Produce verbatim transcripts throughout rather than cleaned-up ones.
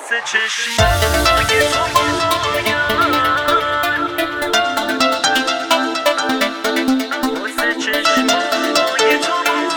واسه چشمای تو باید، واسه چشمای تو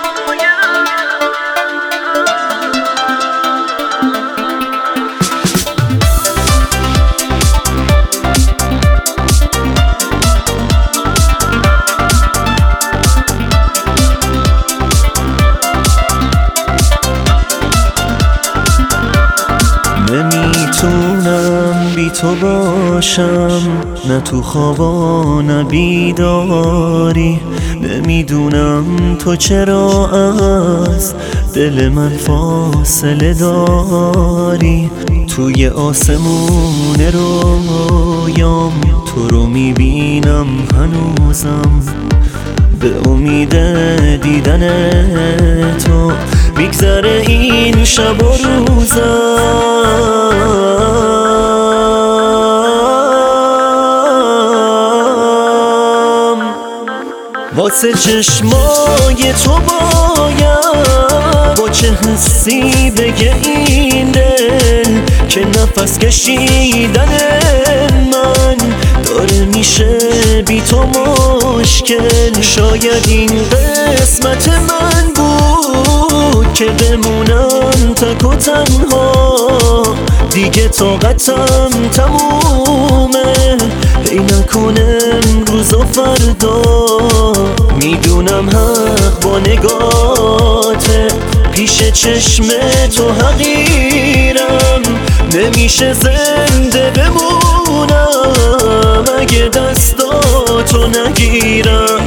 نمیتونم بی تو باشم، نه تو خوابا نه بیداری. نمیدونم تو چرا از دل من فاصله داری. توی آسمون رویام تو رو میبینم هنوزم، به امید دیدن تو میگذره این شب و روزم. واسه چشمای تو باید با چه حسی بگه این دل که نفس کشیدن من داره میشه بی تو مشکل. شاید این قسمت من بود که بمونم تک و تنها، دیگه طاقتم تمومه. ای نکنه امروز و فردا، میدونم حق با نگاته، پیش چشم تو حقیرم. نمیشه زنده بمونم اگه دستاتو نگیرم.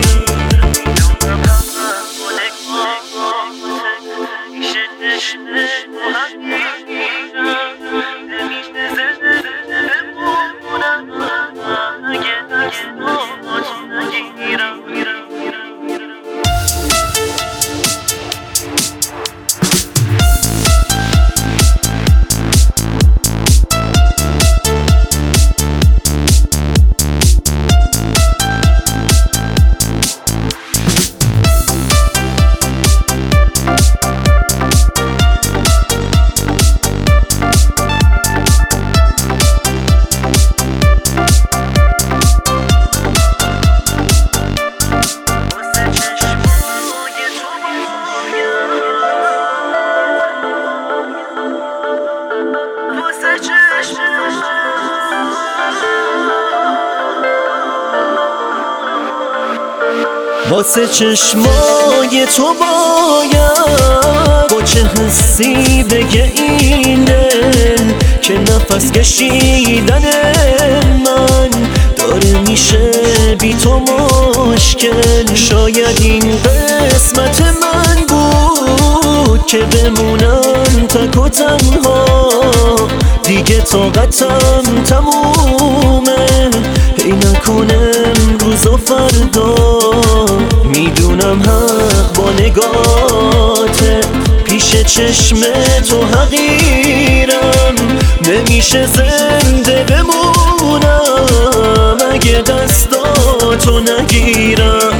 واسه چشمای تو باید با چه حسی بگه این دل که نفس کشیدن من داره میشه بی تو مشکل. شاید این قسمت من بود که بمونم تک و تنها، دیگه طاقتم تمومه. ای نکنه امروز و فردا، میدونم حق با نگاته، پیش چشم تو حقیرم. نمیشه زنده بمونم اگه دستاتو نگیرم.